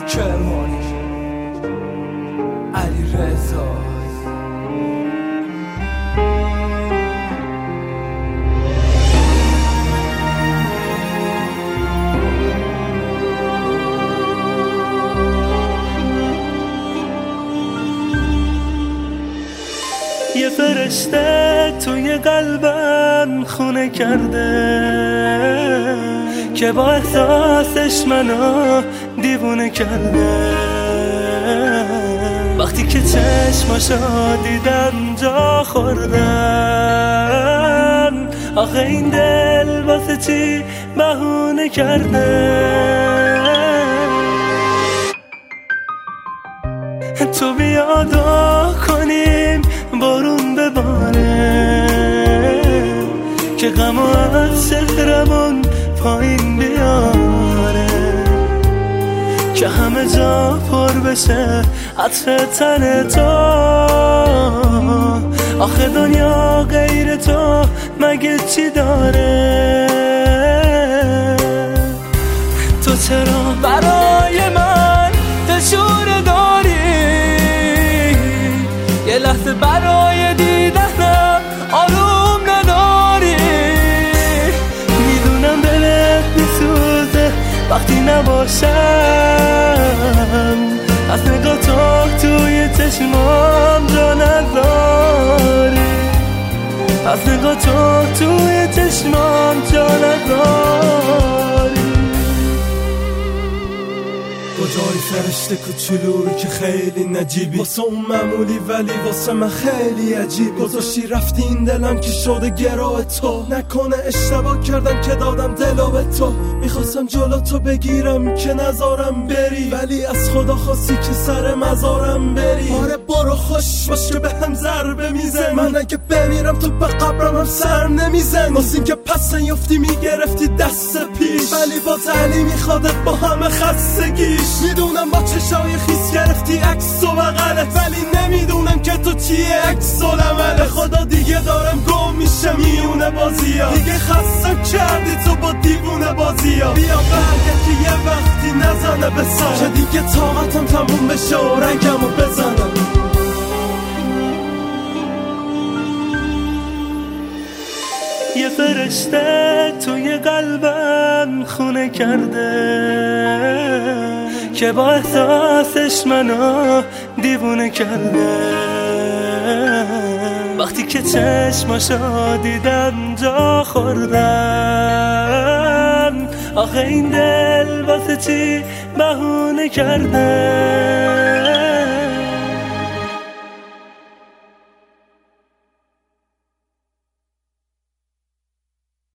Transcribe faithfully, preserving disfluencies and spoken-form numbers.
کرمانی علی رضا. یه فرشته توی قلبم خونه کرده که با احساسش منو دیوونه کرده. وقتی که چشماشو دیدم جا خوردم، آخه این دل واسه چی بهونه کرده. تو بیا دعا کنیم بارون بباره که غم و از شهرمون پایین بیاره، که همه جا پر بشه عطر تن تو. آخه دنیا غیر تو مگه چی داره؟ تو چرا برای من دلشوره داری؟ یه لحظه برای دیدنم آروم نداری؟ میدونم دلت میسوزه وقتی نباشم، از نگاه تو توی چشمام جا نداری، از نگاه تو توی چشمام جا نداری. کجای فرشته کوچولویی که خیلی نجیبی، واسه اون معمولی ولی واسه من خیلی عجیب. گذاشتی رفتی این دلم که شده گراه تو، نکنه اشتباه کردم که دادم دلو به تو. میخواستم جلو تو بگیرم که نذارم بری، ولی از خدا خواستی که سر مزارم بری. آره برو خوش باش که به هم ضربه میزن، من اگه بمیرم تو به قبرم هم سر نمیزن. واسه این که پس نیفتی میگرفتی دست پیش، ولی باز علی میخوادت با همه خستگیش. میدونم با چشای خیس گرفتی عکس و بغلت، ولی نمیدونم که تو چیه عکس العملت. خدا دیگه دارم گم میشه میونه بازیا، دیگه خستم کردی تو با دیوونه بازیا. بیا برگرد که یه وقتی نزنه به سر، که دیگه طاقتم تموم بشه و رنگمو بزنم. یه فرشته توی قلبم خونه کرده که با احساسش منو دیوونه کرده. وقتی که چشماشو دیدم جا خوردم، آخه این دل واسه چی بهونه کرده.